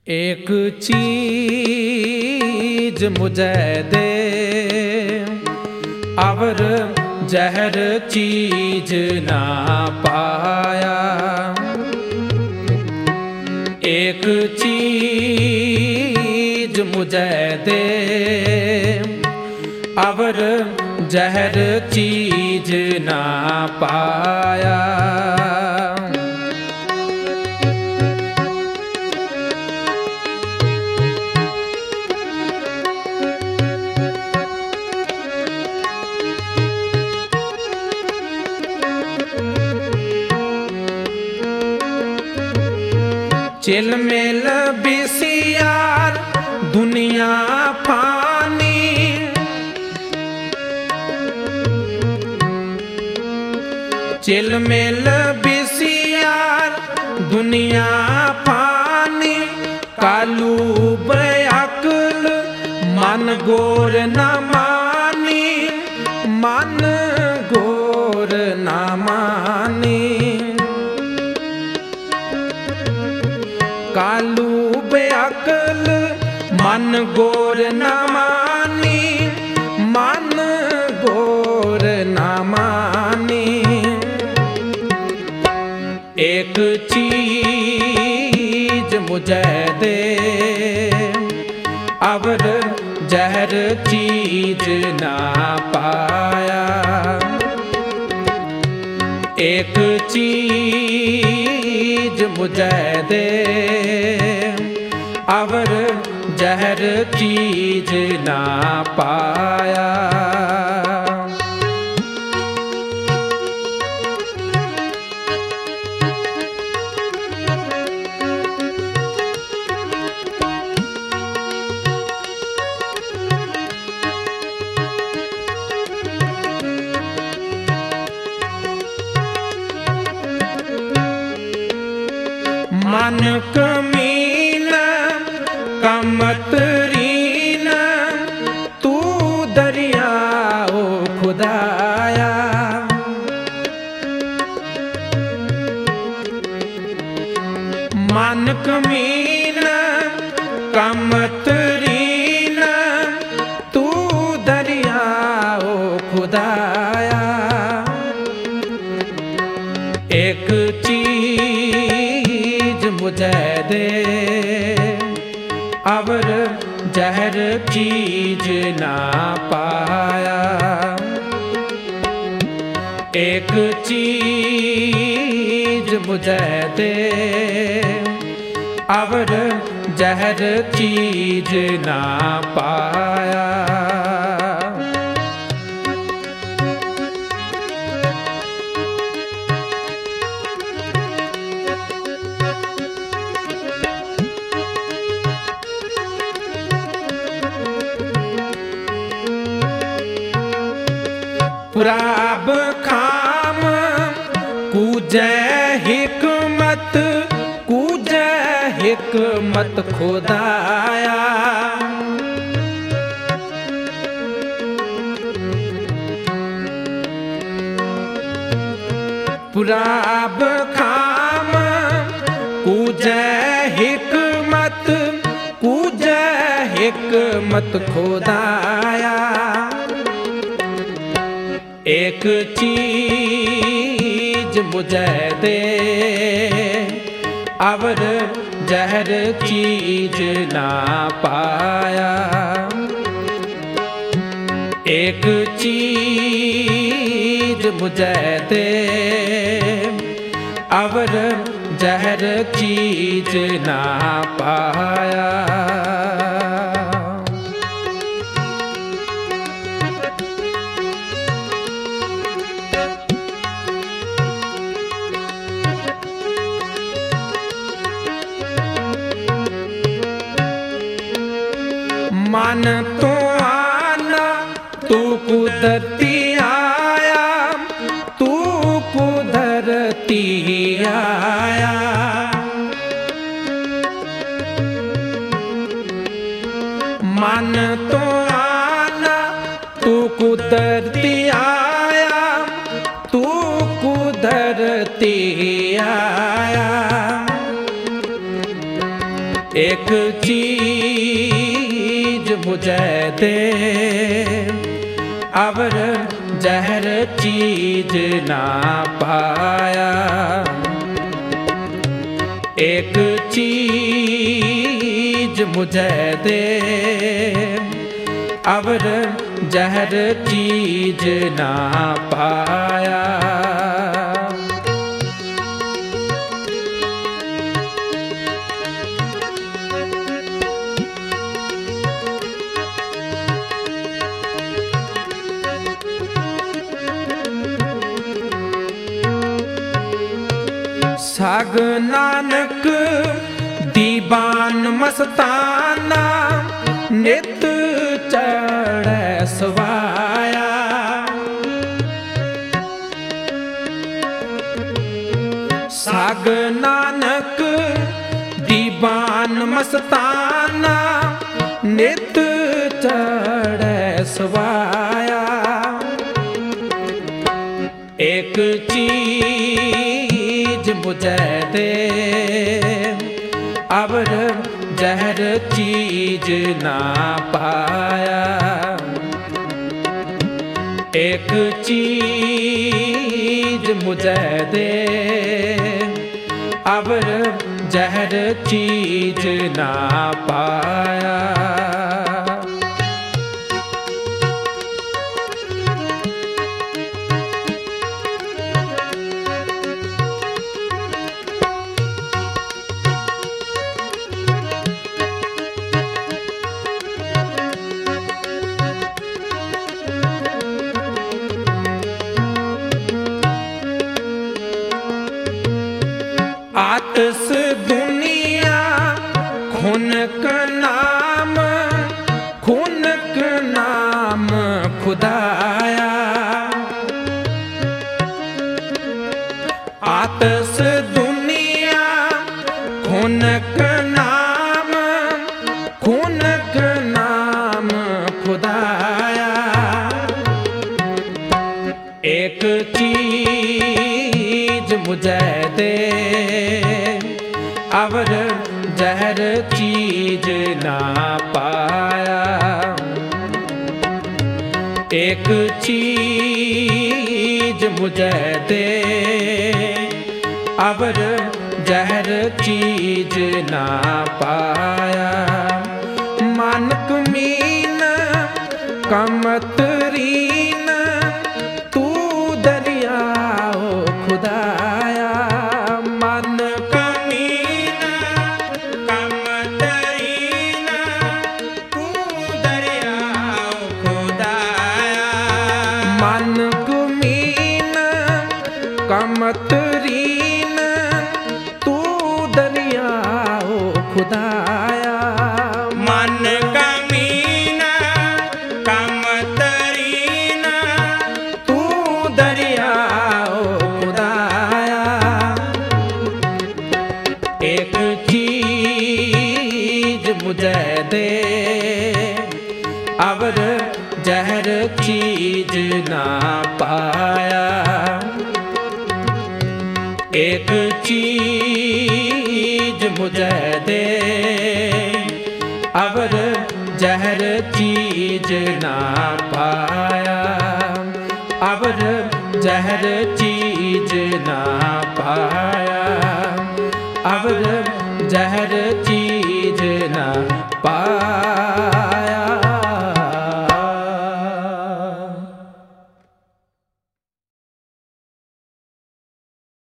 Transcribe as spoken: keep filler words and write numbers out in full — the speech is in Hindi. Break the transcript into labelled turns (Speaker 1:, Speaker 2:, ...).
Speaker 1: एक चीज मुझे दे और जहर चीज ना पाया। एक चीज मुझे दे और जहर चीज ना पाया। चिलमिल बिसियार दुनिया पानी, चिलमिल बिसियार दुनिया पानी। कालू बेअक्ल मन गोर न मानी, मन गोर न मानी। कालू बेअक्ल मन गोर न मानी, मन गोर न मानी। एक चीज मुझे दे और जहर चीज ना पाया। एक चीज मुझे दे और जहर चीज ना पाया। मन कमीन कमतरीन तू दरिया ओ खुदाया। मन कमीन कमतरीन तू दरिया ओ खुदाया। एक चीज मुझे दे और जहर चीज ना पाया। एक चीज मुझे दे और जहर चीज ना पाया। पुराब खाम कूजै हिकमत, कूजै हिकमत खुदाया। पुराब खाम कूजै हिकमत, कूजै हिकमत खुदाया। एक चीज मुझे दे और जहर चीज ना पाया। एक चीज मुझे दे और जहर चीज ना पाया। मन तो आना तू कुदरती आया, तू कुदरती आया। मन तो आना तू कुदरती आया, तू कुदरती आया। एक चीज मुझे दे अवर जहर चीज ना पाया। एक चीज मुझे दे अवर जहर चीज ना पाया। साग नानक दीवान मस्ताना नित चढ़े सवाया। साग नानक दीवान मस्ताना नित चढ़े सवाया। एक चीज मुझे दे अवर जहर चीज ना पाया। एक चीज मुझे दे अवर जहर चीज ना पाया। आतस दुनिया खुनक नाम खुनक नाम खुदाया। आतस दुनिया खुनक नाम खुनक नाम खुदाया। एक चीज मुझे दे अवर जहर चीज ना पाया। एक चीज मुझे दे अवर जहर चीज ना पाया। मानक मीन कमतरीन तू दरियाओ खुदाया। मानक मीन कमतरीन तू दरियाओ खुदाया। मानक मीन कमतरीन तू दरियाओ खुदाया। मन कमीन कमतरीन तू दरियाओ खुदाया। एक चीज मुझे दे अवर जहर चीज ना पाया। एक चीज मुझे दे अवर जहर चीज ना पाया। अवर जहर चीज ना पाया। अवर जहर चीज ना पाया।